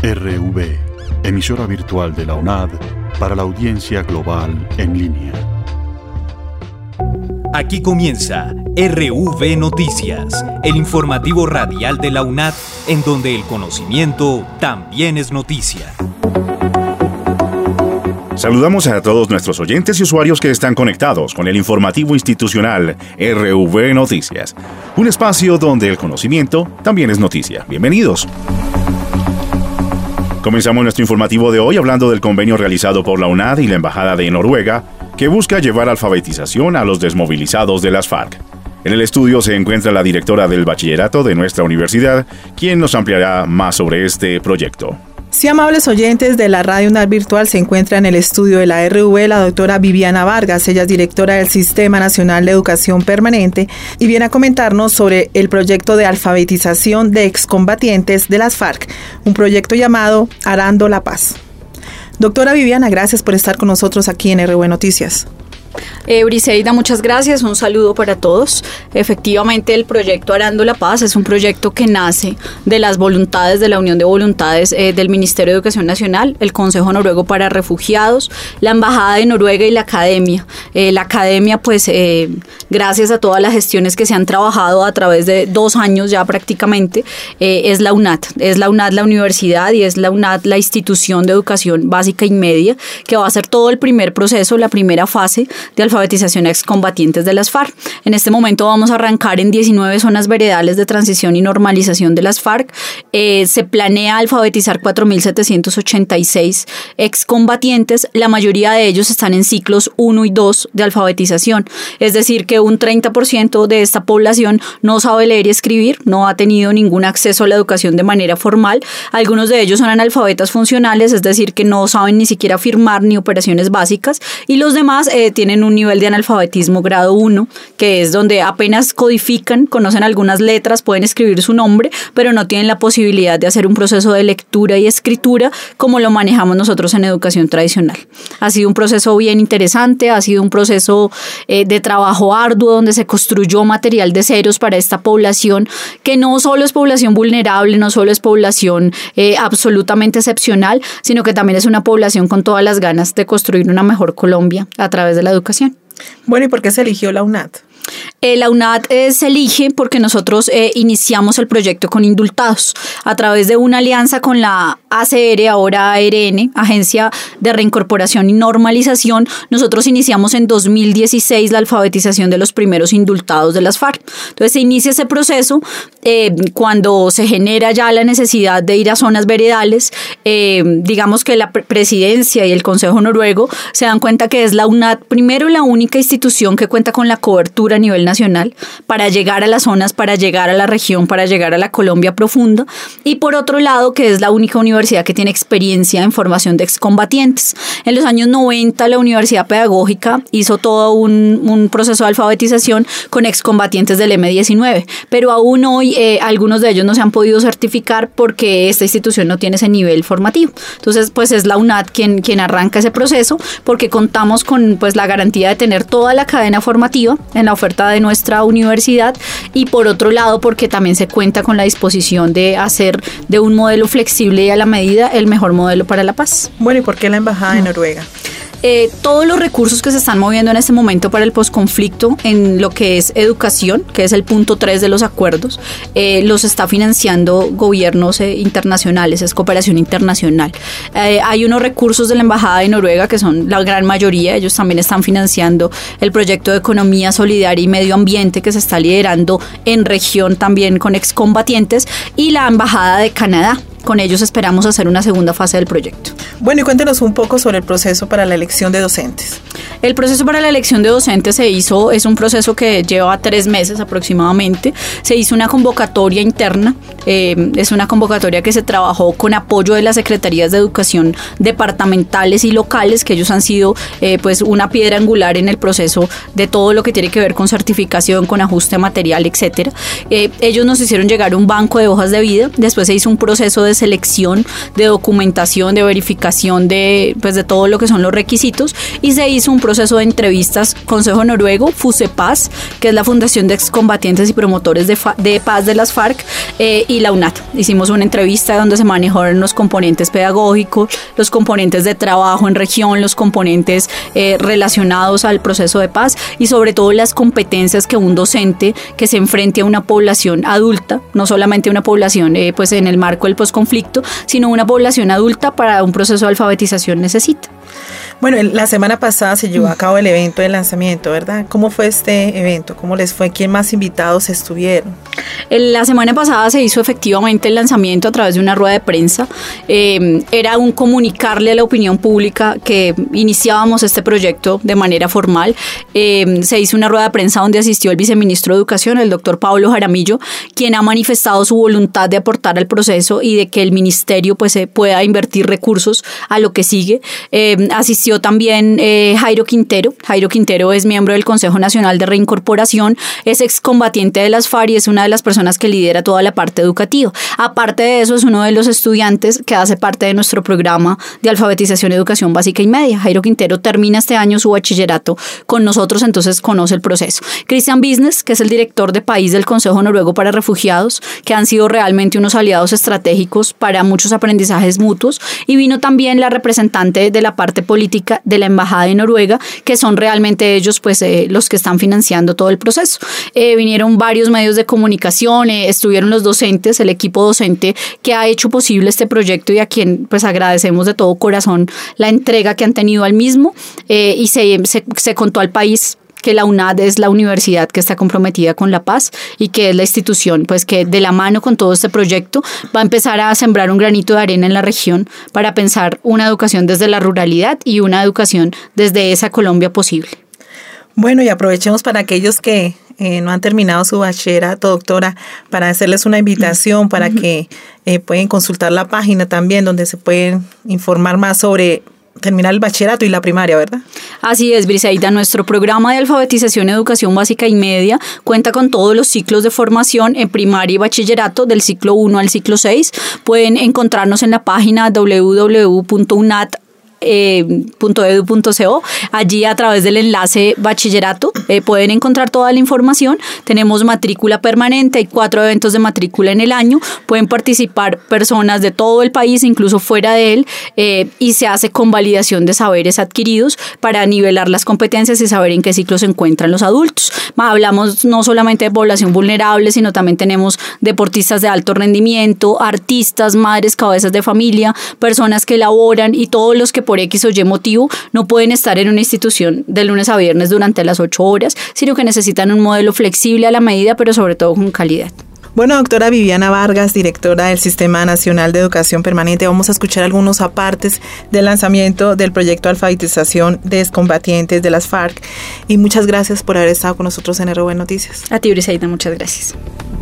RV, emisora virtual de la UNAD para la audiencia global en línea. Aquí comienza RV Noticias, el informativo radial de la UNAD, en donde el conocimiento también es noticia. Saludamos a todos nuestros oyentes y usuarios que están conectados con el informativo institucional RV Noticias, un espacio donde el conocimiento también es noticia. Bienvenidos. Comenzamos nuestro informativo de hoy hablando del convenio realizado por la UNAD y la Embajada de Noruega, que busca llevar alfabetización a los desmovilizados de las FARC. En el estudio se encuentra la directora del bachillerato de nuestra universidad, quien nos ampliará más sobre este proyecto. Sí, amables oyentes de la Radio UNAD Virtual, se encuentra en el estudio de la RV la doctora Viviana Vargas. Ella es directora del Sistema Nacional de Educación Permanente y viene a comentarnos sobre el proyecto de alfabetización de excombatientes de las FARC, un proyecto llamado Arando la Paz. Doctora Viviana, gracias por estar con nosotros aquí en RV Noticias. Briseida, muchas gracias, un saludo para todos. Efectivamente, el proyecto Arando la Paz es un proyecto que nace de las voluntades de la Unión de Voluntades del Ministerio de Educación Nacional, el Consejo Noruego para Refugiados, la Embajada de Noruega y la Academia. La Academia, pues, gracias a todas las gestiones que se han trabajado a través de 2 años ya prácticamente, es la UNAD. Es la UNAD la universidad y es la UNAD la institución de educación básica y media que va a hacer todo el primer proceso, la primera fase de alfabetización a excombatientes de las FARC. En este momento vamos a arrancar en 19 zonas veredales de transición y normalización de las FARC. Se planea alfabetizar 4.786 excombatientes. La mayoría de ellos están en ciclos 1 y 2 de alfabetización. Es decir, que un 30% de esta población no sabe leer y escribir, no ha tenido ningún acceso a la educación de manera formal. Algunos de ellos son analfabetas funcionales, es decir, que no saben ni siquiera firmar ni operaciones básicas. Y los demás tienen un nivel de analfabetismo grado 1, que es donde apenas codifican, conocen algunas letras, pueden escribir su nombre, pero no tienen la posibilidad de hacer un proceso de lectura y escritura como lo manejamos nosotros en educación tradicional. Ha sido un proceso bien interesante, ha sido un proceso de trabajo arduo donde se construyó material de ceros para esta población, que no solo es población vulnerable, no solo es población absolutamente excepcional, sino que también es una población con todas las ganas de construir una mejor Colombia a través de la educación. Bueno, ¿y por qué se eligió la UNAD? La UNAD se elige porque nosotros iniciamos el proyecto con indultados a través de una alianza con la ACR, ahora ARN, Agencia de Reincorporación y Normalización. Nosotros iniciamos en 2016 la alfabetización de los primeros indultados de las FARC. Entonces se inicia ese proceso cuando se genera ya la necesidad de ir a zonas veredales. Digamos que la presidencia y el Consejo Noruego se dan cuenta que es la UNAD primero la única institución que cuenta con la cobertura a nivel nacional para llegar a las zonas, para llegar a la región, para llegar a la Colombia profunda, y por otro lado que es la única universidad que tiene experiencia en formación de excombatientes. En los años 90 la Universidad Pedagógica hizo todo un proceso de alfabetización con excombatientes del M-19, pero aún hoy algunos de ellos no se han podido certificar porque esta institución no tiene ese nivel formativo. Entonces pues es la UNAD quien arranca ese proceso porque contamos con pues la garantía de tener toda la cadena formativa en la oferta de nuestra universidad y por otro lado porque también se cuenta con la disposición de hacer de un modelo flexible y a la medida el mejor modelo para la paz. Bueno, ¿y por qué la Embajada de Noruega? Todos los recursos que se están moviendo en este momento para el posconflicto en lo que es educación, que es el punto 3 de los acuerdos, los está financiando gobiernos internacionales, es cooperación internacional. Hay unos recursos de la Embajada de Noruega que son la gran mayoría, ellos también están financiando el proyecto de economía solidaria y medio ambiente que se está liderando en región también con excombatientes, y la Embajada de Canadá. Con ellos esperamos hacer una segunda fase del proyecto. Bueno, y cuéntenos un poco sobre el proceso para la elección de docentes. El proceso para la elección de docentes es un proceso que lleva 3 meses aproximadamente. Se hizo una convocatoria interna, es una convocatoria que se trabajó con apoyo de las secretarías de educación departamentales y locales, que ellos han sido pues una piedra angular en el proceso de todo lo que tiene que ver con certificación, con ajuste material, etcétera. Ellos nos hicieron llegar un banco de hojas de vida, después se hizo un proceso de de selección, de documentación, de verificación de todo lo que son los requisitos, y se hizo un proceso de entrevistas Consejo Noruego, FUSEPAS, que es la Fundación de Excombatientes y Promotores de Paz de las FARC, y la UNAT. Hicimos una entrevista donde se manejaron los componentes pedagógicos, los componentes de trabajo en región, los componentes relacionados al proceso de paz y sobre todo las competencias que un docente que se enfrente a una población adulta, no solamente una población en el marco del posconflicto, sino una población adulta para un proceso de alfabetización necesita. Bueno, la semana pasada se llevó a cabo el evento de lanzamiento, ¿verdad? ¿Cómo fue este evento? ¿Cómo les fue? ¿Quién más invitados estuvieron? La semana pasada se hizo efectivamente el lanzamiento a través de una rueda de prensa. Era un comunicarle a la opinión pública que iniciábamos este proyecto de manera formal. Se hizo una rueda de prensa donde asistió el viceministro de Educación, el doctor Pablo Jaramillo, quien ha manifestado su voluntad de aportar al proceso y de que el ministerio pueda invertir recursos a lo que sigue. Asistió también Jairo Quintero. Jairo Quintero es miembro del Consejo Nacional de Reincorporación, es excombatiente de las FARC y es una de las personas que lidera toda la parte educativa. Aparte de eso, es uno de los estudiantes que hace parte de nuestro programa de alfabetización, educación básica y media. Jairo Quintero termina este año su bachillerato con nosotros, entonces conoce el proceso. Christian Business, que es el director de país del Consejo Noruego para Refugiados, que han sido realmente unos aliados estratégicos para muchos aprendizajes mutuos, y vino también la representante de la parte política de la Embajada de Noruega, que son realmente ellos los que están financiando todo el proceso. Vinieron varios medios de comunicación, estuvieron los docentes, el equipo docente que ha hecho posible este proyecto y a quien agradecemos de todo corazón la entrega que han tenido al mismo, y se contó al país que la UNAD es la universidad que está comprometida con la paz y que es la institución que de la mano con todo este proyecto va a empezar a sembrar un granito de arena en la región para pensar una educación desde la ruralidad y una educación desde esa Colombia posible. Bueno, y aprovechemos para aquellos que no han terminado su bachillerato, doctora, para hacerles una invitación para que pueden consultar la página también donde se pueden informar más sobre terminar el bachillerato y la primaria, ¿verdad? Así es, Briseida. Nuestro programa de alfabetización, educación básica y media cuenta con todos los ciclos de formación en primaria y bachillerato del ciclo 1 al ciclo 6. Pueden encontrarnos en la página www.unat.edu.co. Allí a través del enlace bachillerato pueden encontrar toda la información. Tenemos matrícula permanente, hay 4 eventos de matrícula en el año, pueden participar personas de todo el país, incluso fuera de él, y se hace con validación de saberes adquiridos para nivelar las competencias y saber en qué ciclo se encuentran los adultos. Hablamos no solamente de población vulnerable, sino también tenemos deportistas de alto rendimiento, artistas, madres, cabezas de familia, personas que laboran y todos los que por X o Y motivo no pueden estar en una institución de lunes a viernes durante las 8 horas, sino que necesitan un modelo flexible a la medida, pero sobre todo con calidad. Bueno, doctora Viviana Vargas, directora del Sistema Nacional de Educación Permanente, vamos a escuchar algunos apartes del lanzamiento del proyecto de alfabetización de excombatientes de las FARC, y muchas gracias por haber estado con nosotros en RV Noticias. A ti, Briseida, muchas gracias.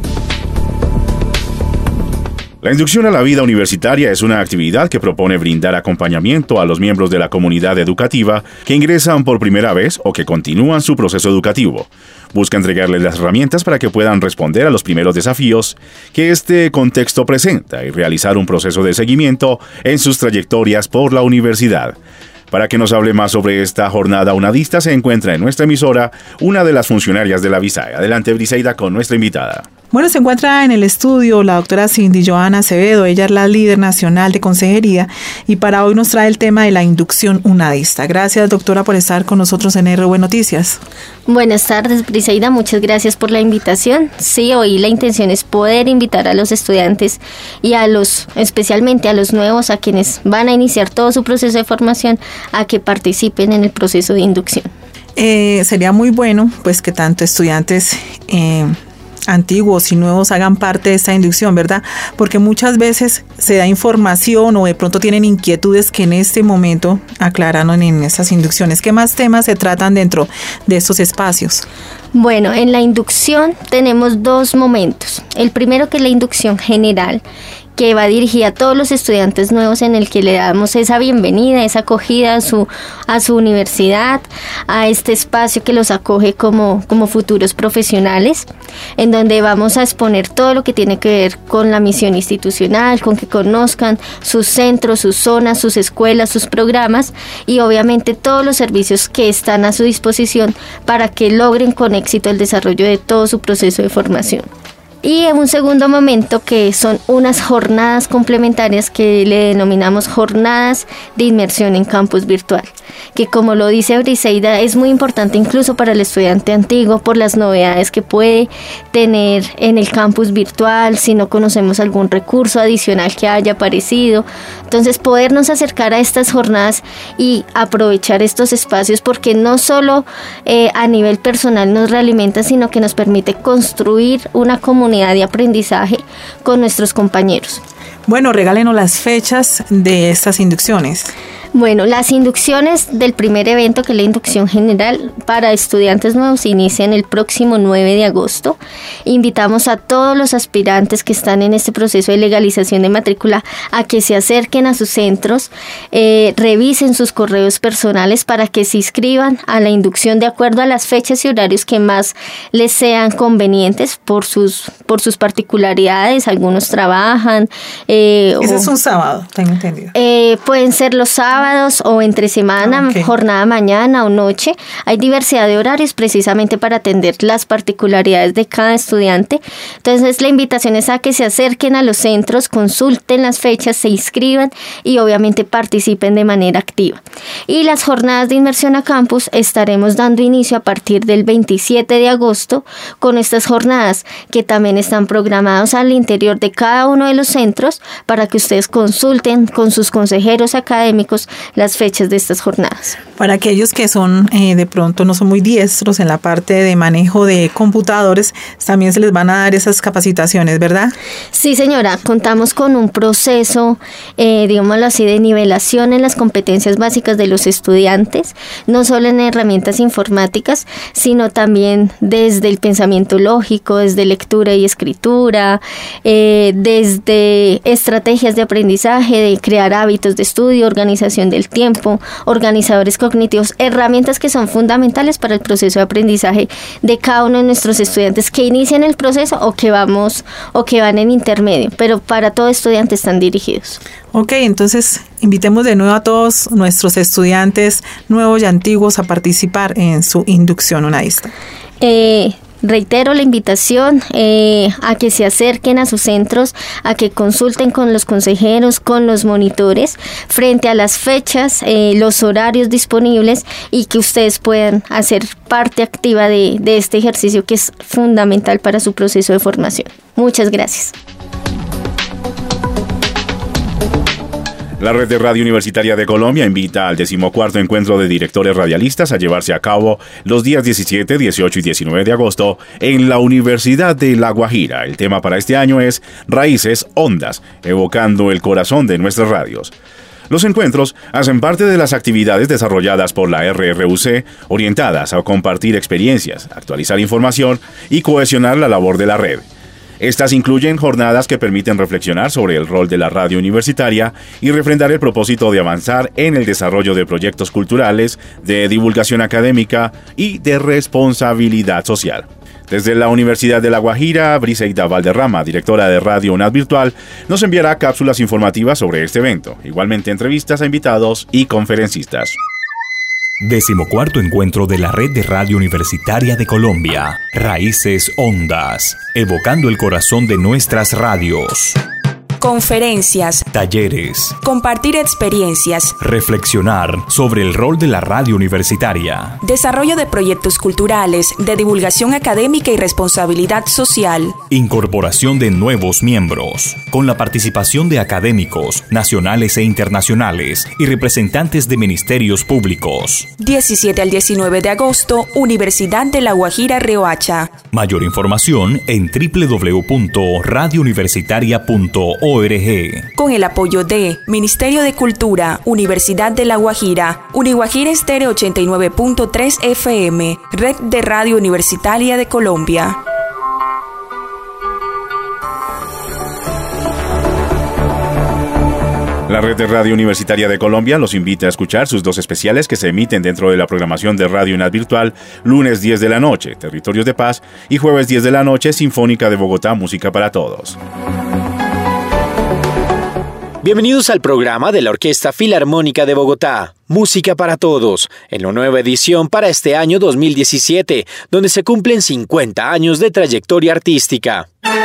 La inducción a la vida universitaria es una actividad que propone brindar acompañamiento a los miembros de la comunidad educativa que ingresan por primera vez o que continúan su proceso educativo. Busca entregarles las herramientas para que puedan responder a los primeros desafíos que este contexto presenta y realizar un proceso de seguimiento en sus trayectorias por la universidad. Para que nos hable más sobre esta jornada unadista, se encuentra en nuestra emisora una de las funcionarias de la VISAE. Adelante, Briseida, con nuestra invitada. Bueno, se encuentra en el estudio la doctora Cindy Joana Acevedo. Ella es la líder nacional de consejería y para hoy nos trae el tema de la inducción unadista. Gracias, doctora, por estar con nosotros en RV Noticias. Buenas tardes, Briseida. Muchas gracias por la invitación. Sí, hoy la intención es poder invitar a los estudiantes y especialmente a los nuevos, a quienes van a iniciar todo su proceso de formación, a que participen en el proceso de inducción. Sería muy bueno que tanto estudiantes antiguos y nuevos hagan parte de esta inducción, ¿verdad? Porque muchas veces se da información o de pronto tienen inquietudes que en este momento aclararon en estas inducciones. ¿Qué más temas se tratan dentro de estos espacios? Bueno, en la inducción tenemos 2 momentos. El primero, que es la inducción general, que va dirigida a todos los estudiantes nuevos, en el que le damos esa bienvenida, esa acogida a su universidad, a este espacio que los acoge como futuros profesionales, en donde vamos a exponer todo lo que tiene que ver con la misión institucional, con que conozcan sus centros, sus zonas, sus escuelas, sus programas y obviamente todos los servicios que están a su disposición para que logren con éxito el desarrollo de todo su proceso de formación. Y en un segundo momento, que son unas jornadas complementarias que le denominamos jornadas de inmersión en campus virtual, que, como lo dice Briseida, es muy importante incluso para el estudiante antiguo por las novedades que puede tener en el campus virtual si no conocemos algún recurso adicional que haya aparecido. Entonces, podernos acercar a estas jornadas y aprovechar estos espacios, porque no solo a nivel personal nos realimenta, sino que nos permite construir una comunidad de aprendizaje con nuestros compañeros. Bueno, regálenos las fechas de estas inducciones. Bueno, las inducciones del primer evento, que es la inducción general para estudiantes nuevos, inician el próximo 9 de agosto. Invitamos a todos los aspirantes que están en este proceso de legalización de matrícula a que se acerquen a sus centros, revisen sus correos personales para que se inscriban a la inducción de acuerdo a las fechas y horarios que más les sean convenientes por sus particularidades. Algunos trabajan. Ese es un sábado, tengo entendido. Pueden ser los sábados o entre semana, jornada mañana o noche. Hay diversidad de horarios precisamente para atender las particularidades de cada estudiante. Entonces, la invitación es a que se acerquen a los centros, consulten las fechas, se inscriban y obviamente participen de manera activa. Y las jornadas de inmersión a campus estaremos dando inicio a partir del 27 de agosto con estas jornadas, que también están programadas al interior de cada uno de los centros para que ustedes consulten con sus consejeros académicos las fechas de estas jornadas. Para aquellos que son de pronto no son muy diestros en la parte de manejo de computadores, también se les van a dar esas capacitaciones, ¿verdad? Sí, señora, contamos con un proceso, digámoslo así, de nivelación en las competencias básicas de los estudiantes, no solo en herramientas informáticas, sino también desde el pensamiento lógico, desde lectura y escritura, desde estrategias de aprendizaje, de crear hábitos de estudio, organización del tiempo, organizadores cognitivos, herramientas que son fundamentales para el proceso de aprendizaje de cada uno de nuestros estudiantes que inician el proceso o que van en intermedio, pero para todo estudiante están dirigidos. Ok, entonces invitemos de nuevo a todos nuestros estudiantes nuevos y antiguos a participar en su inducción unadista. Reitero la invitación a que se acerquen a sus centros, a que consulten con los consejeros, con los monitores, frente a las fechas, los horarios disponibles y que ustedes puedan hacer parte activa de este ejercicio que es fundamental para su proceso de formación. Muchas gracias. La Red de Radio Universitaria de Colombia invita al 14º Encuentro de Directores Radialistas a llevarse a cabo los días 17, 18 y 19 de agosto en la Universidad de La Guajira. El tema para este año es Raíces Ondas, evocando el corazón de nuestras radios. Los encuentros hacen parte de las actividades desarrolladas por la RRUC, orientadas a compartir experiencias, actualizar información y cohesionar la labor de la red. Estas incluyen jornadas que permiten reflexionar sobre el rol de la radio universitaria y refrendar el propósito de avanzar en el desarrollo de proyectos culturales, de divulgación académica y de responsabilidad social. Desde la Universidad de La Guajira, Briseida Valderrama, directora de Radio UNAD Virtual, nos enviará cápsulas informativas sobre este evento, igualmente entrevistas a invitados y conferencistas. 14º Encuentro de la Red de Radio Universitaria de Colombia. Raíces Ondas, evocando el corazón de nuestras radios. Conferencias, talleres, compartir experiencias, reflexionar sobre el rol de la radio universitaria, desarrollo de proyectos culturales, de divulgación académica y responsabilidad social, incorporación de nuevos miembros, con la participación de académicos, nacionales e internacionales y representantes de ministerios públicos. 17 al 19 de agosto, Universidad de La Guajira Riohacha. Mayor información en www.radiouniversitaria.org. Con el apoyo de Ministerio de Cultura, Universidad de La Guajira, Uniguajira Estéreo 89.3 FM, Red de Radio Universitaria de Colombia. La Red de Radio Universitaria de Colombia los invita a escuchar sus dos especiales que se emiten dentro de la programación de Radio UNAD Virtual, lunes 10 de la noche, Territorios de Paz, y jueves 10 de la noche, Sinfónica de Bogotá, Música para Todos. Bienvenidos al programa de la Orquesta Filarmónica de Bogotá, Música para Todos, en la nueva edición para este año 2017, donde se cumplen 50 años de trayectoria artística.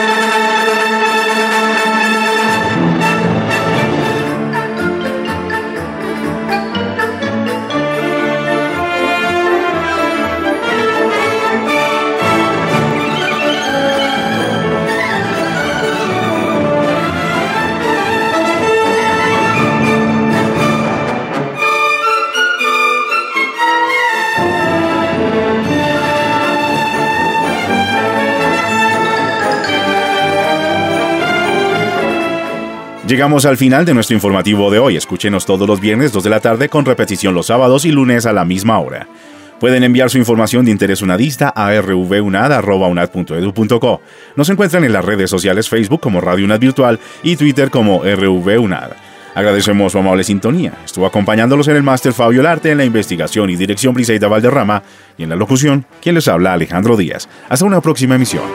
Llegamos al final de nuestro informativo de hoy. Escúchenos todos los viernes 2 de la tarde con repetición los sábados y lunes a la misma hora. Pueden enviar su información de interés unadista a rvunad@unad.edu.co. Nos encuentran en las redes sociales Facebook como Radio UNAD Virtual y Twitter como RVUNAD. Agradecemos su amable sintonía. Estuvo acompañándolos en el máster Fabio Larte, en la investigación y dirección Briseida Valderrama y en la locución, quien les habla, Alejandro Díaz. Hasta una próxima emisión.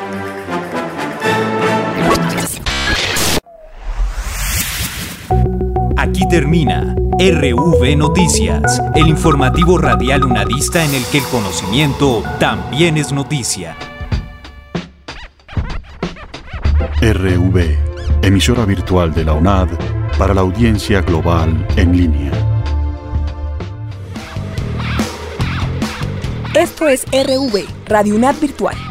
Aquí termina RV Noticias, el informativo radial unadista en el que el conocimiento también es noticia. RV, emisora virtual de la UNAD para la audiencia global en línea. Esto es RV, Radio UNAD Virtual.